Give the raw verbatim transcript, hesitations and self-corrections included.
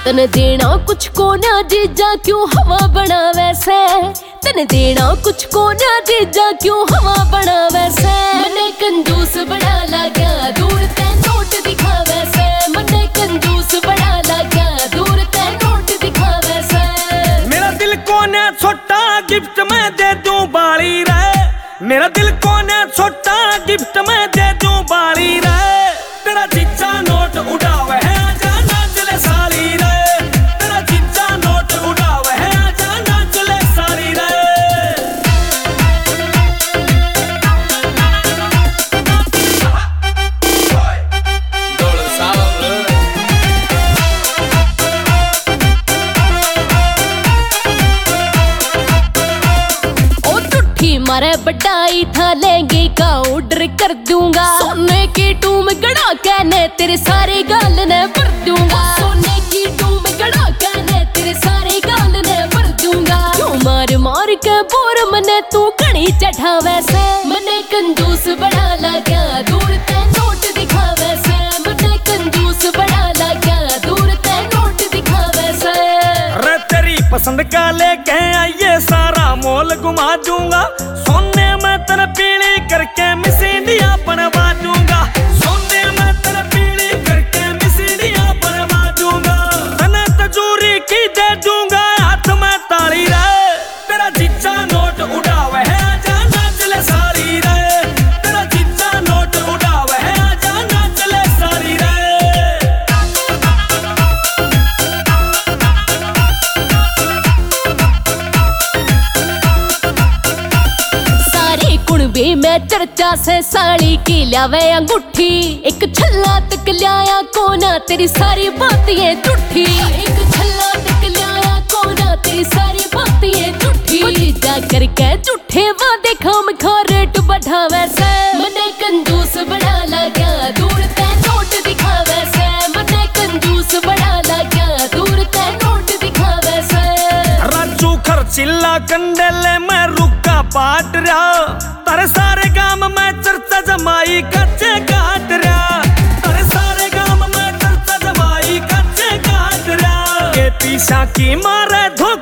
तने देना कुछ को ना जीजा क्यों हवा बना वैसे, तने देना कुछ को ना जीजा क्यों हवा बना वैसे। मने कंजूस बड़ा लगा दूर ते नोट दिखा वैसे, मने कंजूस बड़ा लगा दूर ते नोट दिखा वैसे। मेरा दिल कोने छोटा गिफ्ट में दे दूं बाली रे, मेरा दिल कोने छोटा गिफ्ट में दे दूं बाली रे। तेरा जीजा नोट उड़ावे है आजा नाच ले साली रे, तेरा जीजा नोट उड़ावे है आजा नाच ले साली रे। मारे बटाई था लहंगे का ऑर्डर कर दूंगा, सोने की टूम गड़ा कहने तेरे सारे गाल ने भर दूंगा, सोने की टूम गड़ा कहने तेरे सारे गाल ने भर दूंगा। क्यों मार मार के बोर मने तू कणी चढ़ा वैसे, मने कंजूस बड़ा लगा दूर ते नोट दिखा वैसे, मने कंजूस बड़ा लगा दूर ते नोट दिखा वैसे। रे तेरी पसंद का लेके आइए सारा मोल घुमा दूंगा, सोने में तेरा पीली करके मिसीडिया बनवा दूंगा, सोने में तेरा पीली करके मिसीडिया बनवा दूंगा। तने तजूरी की दे दूंगा हाथ में ताली रे, तेरा जीजा नोट उड़ावे है आजा नाच ले साली रे, तेरा जीजा नोट उड़ावे है आजा नाच ले साली रे। भी मैं चर्चा से साड़ी की लावे अंगूठी, एक छल्ला तक लिया कोना तेरी सारी बातें झूठी, एक छल्ला तक लिया कोना तेरी सारी बातें झूठी। जीजा करके झूठे वादे खाम खा रेट बढ़ा वैसे, मने कंजूस बड़ा लगा दूर ते नोट दिखा वैसे, मने कंजूस बड़ा लगा दूर ते नोट दिखा वैसे। राजू खर्चिल्ला कंडेले में रुका पाट रहा, तारे सारे गाम में चर्चा जमाई कच्चे काट रहा, तारे सारे गाम में चर्चा जमाई कच्चे काट रहा। के पीछा की मारे धोखा